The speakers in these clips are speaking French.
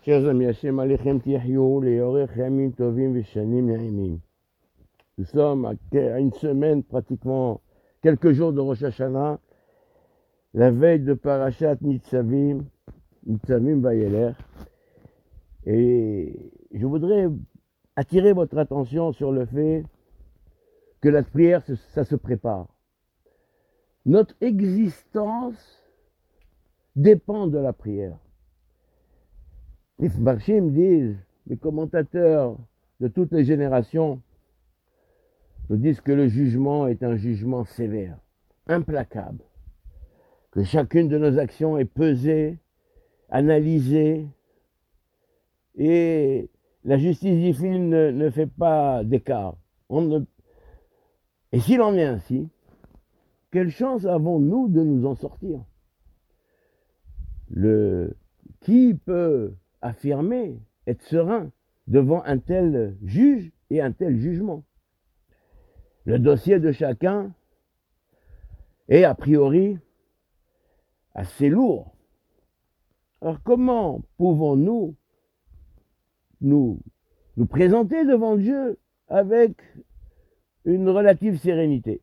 Chers amis, Hashem Alechem Tihyou, Leorech Yamim Tovim Veshanim Naimim. Nous sommes à une semaine, pratiquement quelques jours de Rosh Hashanah, la veille de Parashat Nitzavim Vayeler. Et je voudrais attirer votre attention sur le fait que la prière, ça se prépare. Notre existence dépend de la prière. Les Farshim disent, les commentateurs de toutes les générations nous disent que le jugement est un jugement sévère, implacable, que chacune de nos actions est pesée, analysée, et la justice divine ne fait pas d'écart. Et s'il en est ainsi, quelle chance avons-nous de nous en sortir? Qui peut affirmer, être serein devant un tel juge et un tel jugement? Le dossier de chacun est a priori assez lourd. Alors comment pouvons-nous nous présenter devant Dieu avec une relative sérénité?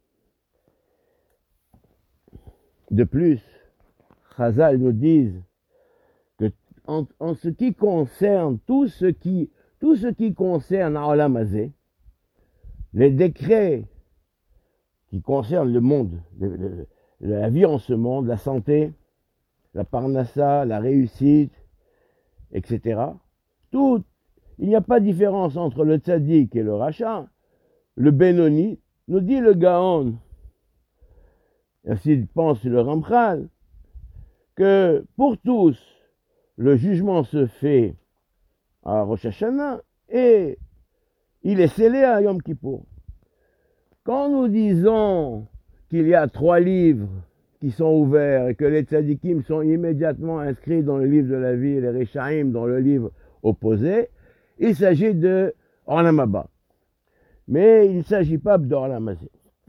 De plus, Chazal nous disent que en ce qui concerne tout ce qui concerne Olam Hazé, les décrets qui concernent le monde, la vie en ce monde, la santé, la parnassa, la réussite, etc. Il n'y a pas de différence entre le tzaddik et le rachat. Le Benoni, nous dit le Gaon, ainsi pense le Ramchal, que pour tous, le jugement se fait à Rosh Hashanah et il est scellé à Yom Kippour. Quand nous disons qu'il y a 3 livres qui sont ouverts et que les tzadikim sont immédiatement inscrits dans le livre de la vie et les Rechaim dans le livre opposé, il s'agit de Olam Haba. Mais il ne s'agit pas d'Olam Hazé.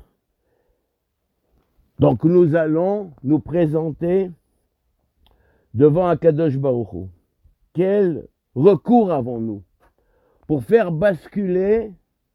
Donc nous allons nous présenter devant Akadosh Baruch Hu. Quel recours avons-nous pour faire basculer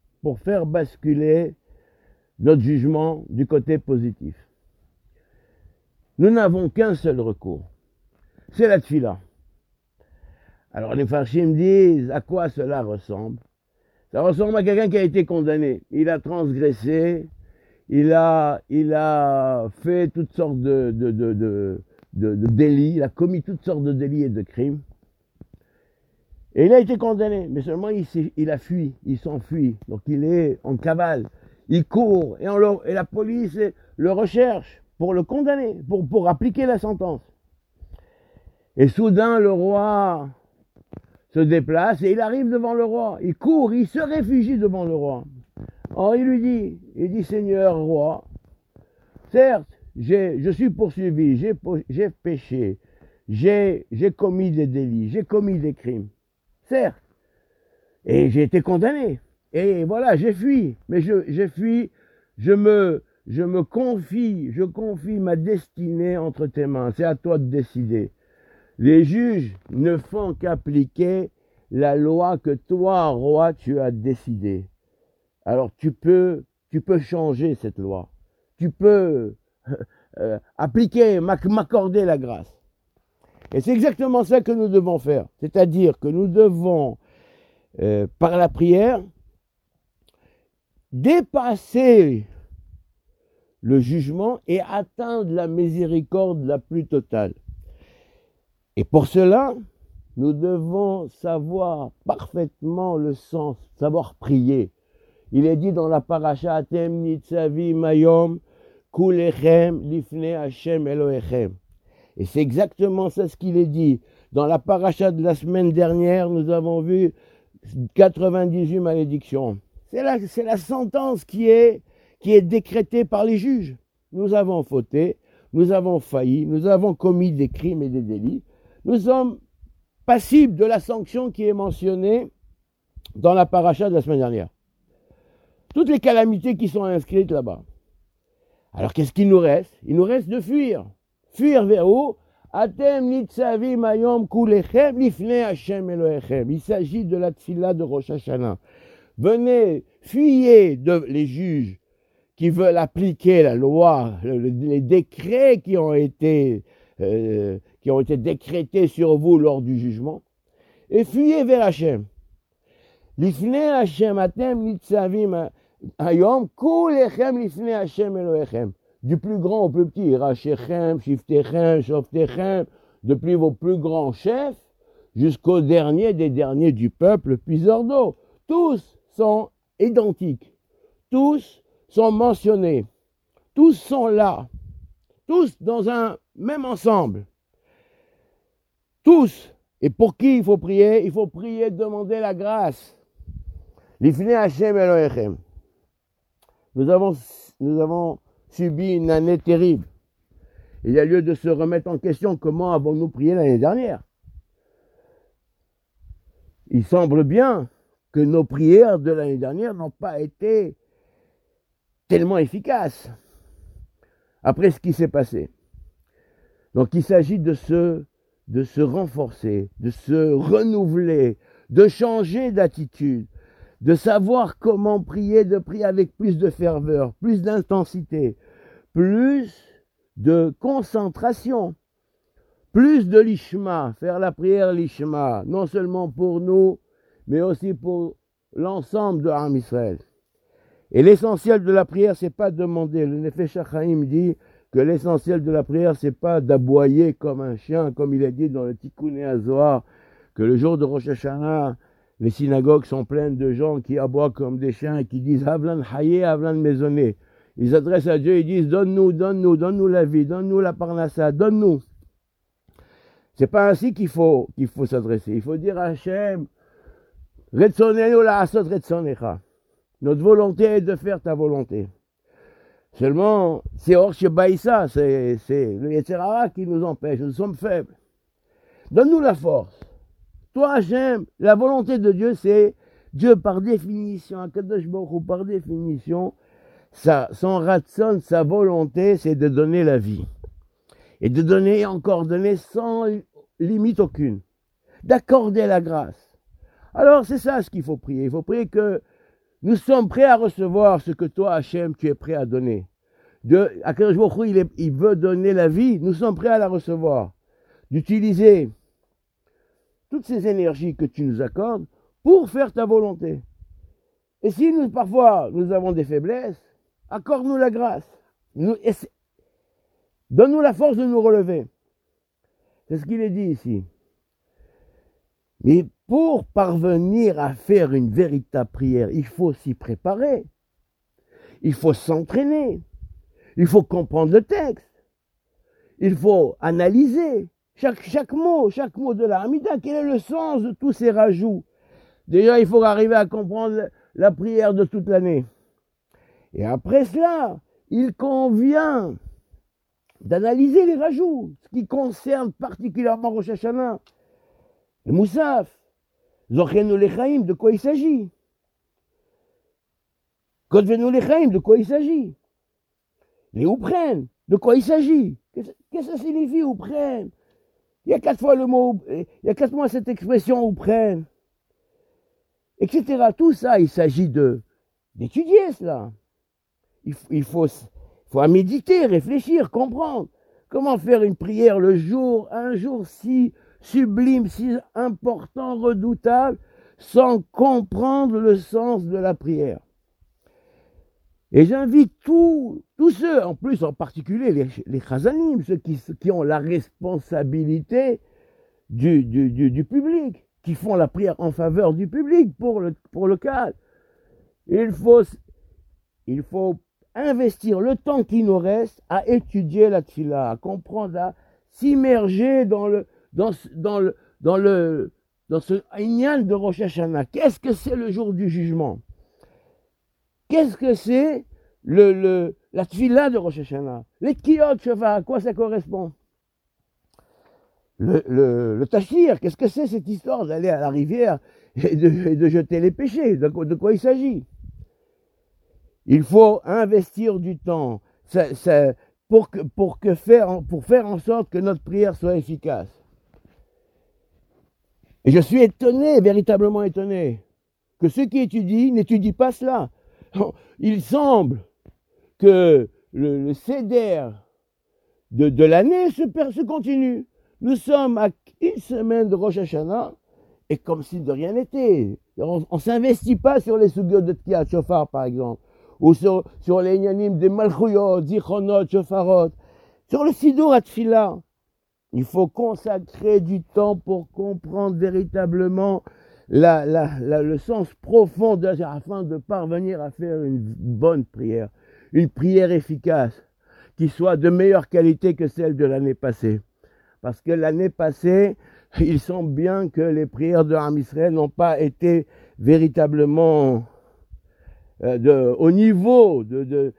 notre jugement du côté positif? Nous n'avons qu'un seul recours, c'est la tfila. Alors les Farshim disent à quoi cela ressemble? Ça ressemble à quelqu'un qui a été condamné. Il a transgressé, il a fait toutes sortes de délits, il a commis toutes sortes de délits et de crimes. Et il a été condamné, mais seulement il a fui, il s'enfuit. Donc il est en cavale, il court, et la police le recherche pour le condamner, pour appliquer la sentence. Et soudain, le roi se déplace et il arrive devant le roi. Il court, il se réfugie devant le roi. Alors il dit, Seigneur roi, certes, je suis poursuivi, j'ai péché, j'ai commis des délits, j'ai commis des crimes. Certes, et j'ai été condamné, et voilà, j'ai fui, mais j'ai fui, je confie ma destinée entre tes mains, c'est à toi de décider. Les juges ne font qu'appliquer la loi que toi, roi, tu as décidée. Alors tu peux changer cette loi, tu peux appliquer, m'accorder la grâce. Et c'est exactement ça que nous devons faire. C'est-à-dire que nous devons, par la prière, dépasser le jugement et atteindre la miséricorde la plus totale. Et pour cela, nous devons savoir parfaitement le sens, savoir prier. Il est dit dans la paracha, Atem nitzavim hayom kulechem lifnei Hashem Elohechem. Et c'est exactement ça ce qu'il est dit. Dans la paracha de la semaine dernière, nous avons vu 98 malédictions. C'est la sentence qui est décrétée par les juges. Nous avons fauté, nous avons failli, nous avons commis des crimes et des délits. Nous sommes passibles de la sanction qui est mentionnée dans la paracha de la semaine dernière. Toutes les calamités qui sont inscrites là-bas. Alors qu'est-ce qu'il nous reste? Il nous reste de fuir. Fuir vers où? Atem nitzavim hayom kulechem lifnei Hashem Elohechem. Il s'agit de la tfila de Rosh Hashanah. Venez, fuyez les juges qui veulent appliquer la loi, les décrets qui ont été décrétés sur vous lors du jugement, et fuyez vers Hashem. Lifnei Hashem atem nitzavim hayom kulechem lifnei Hashem Elohechem. Du plus grand au plus petit, Rachechem, Shiftechem, Shoftechem, depuis vos plus grands chefs jusqu'au dernier des derniers du peuple, puiseur d'eau. Tous sont identiques, tous sont mentionnés, tous sont là, tous dans un même ensemble. Tous. Et pour qui il faut prier? Il faut prier, demander la grâce. Lifnei Hashem Elohechem. Nous avons subi une année terrible. Il y a lieu de se remettre en question. Comment avons-nous prié l'année dernière? Il semble bien que nos prières de l'année dernière n'ont pas été tellement efficaces après ce qui s'est passé. Donc il s'agit de se renforcer, de se renouveler, de changer d'attitude, de savoir comment prier, de prier avec plus de ferveur, plus d'intensité, plus de concentration, plus de l'ishma, faire la prière l'ishma, non seulement pour nous, mais aussi pour l'ensemble de Am Israël. Et l'essentiel de la prière, c'est pas demander. Le Nefesh HaChaim dit que l'essentiel de la prière, c'est pas d'aboyer comme un chien, comme il est dit dans le Tikkun HaZohar, que le jour de Rosh Hashanah, les synagogues sont pleines de gens qui aboient comme des chiens et qui disent « Havlan Haye, Havlan Maisonné ». Ils s'adressent à Dieu et disent « Donne-nous, donne-nous, donne-nous la vie, donne-nous la parnassa, donne-nous ». C'est pas ainsi qu'il faut s'adresser. Il faut dire à Hachem « Retzonenu la'asot retzonecha ». Notre volonté est de faire ta volonté. Seulement, c'est hors Shebaïsa, c'est le Yetzer Hara qui nous empêche, nous sommes faibles. Donne-nous la force. Toi, Hachem, la volonté de Dieu, c'est Dieu par définition, Akadosh Baruch Hu par définition, son ratson, sa volonté, c'est de donner la vie. Et de donner, encore donner sans limite aucune. D'accorder la grâce. Alors, c'est ça ce qu'il faut prier. Il faut prier que nous sommes prêts à recevoir ce que toi, Hachem, tu es prêt à donner. Akadosh Baruch Hu, il veut donner la vie, nous sommes prêts à la recevoir. D'utiliser toutes ces énergies que tu nous accordes pour faire ta volonté. Et si parfois nous avons des faiblesses, accorde-nous la grâce. Donne-nous la force de nous relever. C'est ce qu'il est dit ici. Mais pour parvenir à faire une véritable prière, il faut s'y préparer. Il faut s'entraîner. Il faut comprendre le texte. Il faut analyser. Chaque mot de la Hamida, quel est le sens de tous ces rajouts? Déjà, il faut arriver à comprendre la prière de toute l'année. Et après cela, il convient d'analyser les rajouts, ce qui concerne particulièrement Rosh Hashanah, le Moussaf, Zochenu Lechaim, de quoi il s'agit? Kodvenu Lechaim, de quoi il s'agit? Les Oupren, de quoi il s'agit? Qu'est-ce que ça signifie Oupren? Il y a 4 fois le mot, il y a 4 mois cette expression Oupren, etc. Tout ça, il s'agit d'étudier cela. Il faut à méditer, réfléchir, comprendre. Comment faire une prière un jour si sublime, si important, redoutable, sans comprendre le sens de la prière. Et j'invite tous ceux, en plus en particulier les chazanim, ceux qui ont la responsabilité du public, qui font la prière en faveur du public pour le cadre. Il faut investir le temps qui nous reste à étudier la tfila, à comprendre, à s'immerger dans ce inyan de Rosh Hashanah. Qu'est-ce que c'est le jour du jugement? Qu'est-ce que c'est la tfila de Rosh Hashanah? Les kiyot shofar, à quoi ça correspond? Le tachir, qu'est-ce que c'est cette histoire d'aller à la rivière et de jeter les péchés? De quoi il s'agit? Il faut investir du temps. pour faire en sorte que notre prière soit efficace. Et je suis étonné, véritablement étonné, que ceux qui étudient n'étudient pas cela. Il semble que le seder de l'année se continue. Nous sommes à une semaine de Rosh Hashanah, et comme si de rien n'était. On ne s'investit pas sur les sugyot de Tkiyat Shofar, par exemple, ou sur les inyanim des Malchuyot, Zichronot, Shofarot, sur le Sidur Atfila. Il faut consacrer du temps pour comprendre véritablement le sens profond afin de parvenir à faire une bonne prière, une prière efficace, qui soit de meilleure qualité que celle de l'année passée. Parce que l'année passée, il semble bien que les prières de Ham Israël n'ont pas été véritablement au niveau de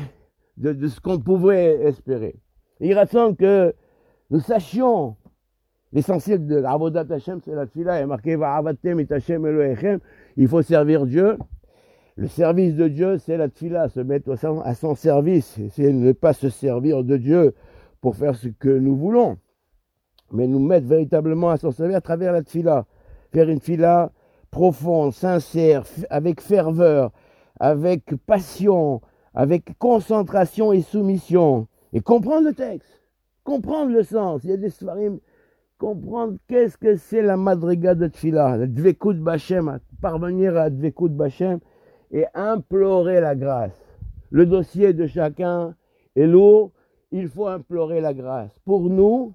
ce qu'on pouvait espérer. Il rassemble que nous sachions l'essentiel de l'Avodat Hashem, c'est la tfila, il est marqué Va'avatem et Hashem Elohechem, il faut servir Dieu. Le service de Dieu, c'est la tfila, se mettre à son service, essayer de ne pas se servir de Dieu pour faire ce que nous voulons, mais nous mettre véritablement à son service à travers la tfila. Faire une tfila profonde, sincère, avec ferveur, avec passion, avec concentration et soumission, et comprendre le texte, comprendre le sens. Il y a des svarim, comprendre qu'est-ce que c'est la madriga de tfila, la dvekut b'Hashem, parvenir à dvekut b'Hashem et implorer la grâce. Le dossier de chacun est lourd, il faut implorer la grâce. Pour nous,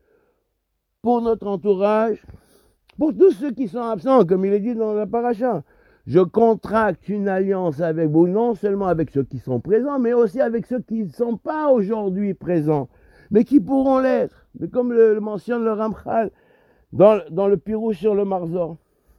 pour notre entourage, pour tous ceux qui sont absents, comme il est dit dans la paracha. Je contracte une alliance avec vous, non seulement avec ceux qui sont présents, mais aussi avec ceux qui ne sont pas aujourd'hui présents, mais qui pourront l'être. Mais comme le mentionne le Ramchal dans le Pirouche sur le Marzor.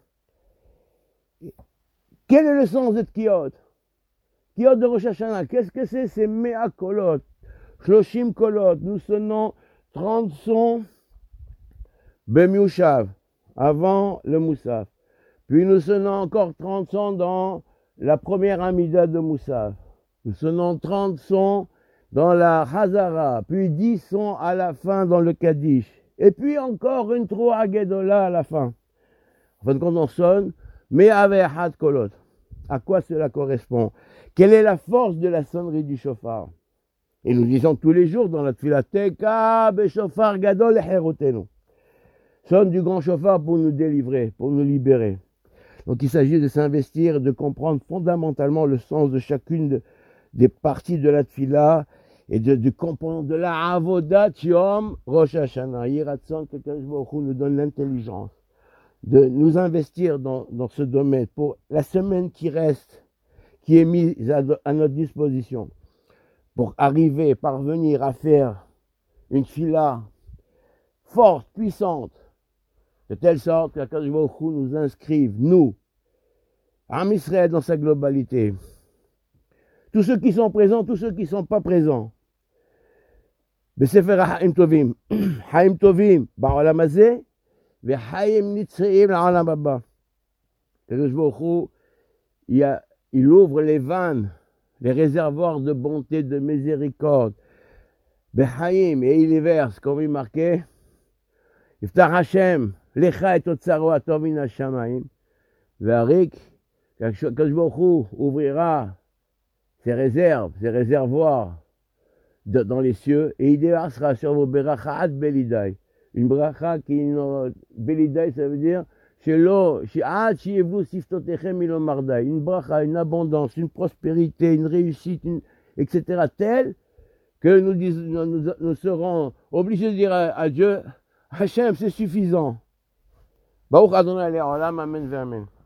Quel est le sens de Tkiyot? Tkiyot de Rosh Hashanah, qu'est-ce que c'est? C'est Mea Kolot, Shloshim Kolot. Nous sonnons 30 sons Bemiushav, avant le Moussaf. Puis nous sonnons encore 30 sons dans la première Amida de Moussaf. Nous sonnons 30 sons dans la Hazara, puis 10 sons à la fin dans le Kaddish. Et puis encore une Troa Gedola à la fin. En fin de compte, on sonne Me'avehad Kolot. À quoi cela correspond? Quelle est la force de la sonnerie du shofar? Et nous disons tous les jours dans la tefila, Teka b'shofar gadol lecherotenu. Sonne du grand shofar pour nous délivrer, pour nous libérer. Donc il s'agit de s'investir et de comprendre fondamentalement le sens de chacune des parties de la tefila et de comprendre de la avodat yom Rosh Hashanah. Yiratson que Kadosh Baruch Hu nous donne l'intelligence de nous investir dans ce domaine pour la semaine qui reste, qui est mise à notre disposition, pour arriver, parvenir à faire une tefila forte, puissante, de telle sorte que Kadosh Baruch Hu nous inscrive, nous, Ham Israël dans sa globalité, tous ceux qui sont présents, tous ceux qui ne sont pas présents, Besefer Haim Tovim, Haim Tovim, Ba'olam Hazeh, Ve'Haim Nitzreim La'olam Haba. Kadosh Baruch Hu, il ouvre les vannes, les réservoirs de bonté, de miséricorde, Be'Haim, et il les verse, comme il marquait, Yiftach Hashem, Lecha et Otzaro Atov min Hashamayim, Ve'arik, Kadosh Baruch Hu ouvrira ses réserves, ses réservoirs dans les cieux, et il déversera sur vos beracha ad belidai. Une bracha qui belidai, ça veut dire une bracha, une abondance, une prospérité, une réussite, etc. telle que nous serons obligés de dire à Dieu, Hachem, c'est suffisant. Baruch Adonai Le'olam, amen, amen.